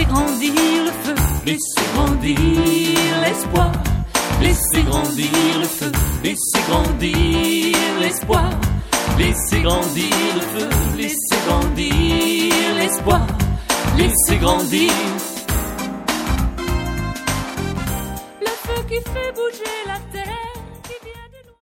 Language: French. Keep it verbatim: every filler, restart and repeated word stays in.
grandir le feu, laissez grandir l'espoir. Laissez grandir le feu, laissez grandir l'espoir. Laissez grandir le feu, laissez grandir l'espoir. Laissez grandir le feu qui fait bouger la terre.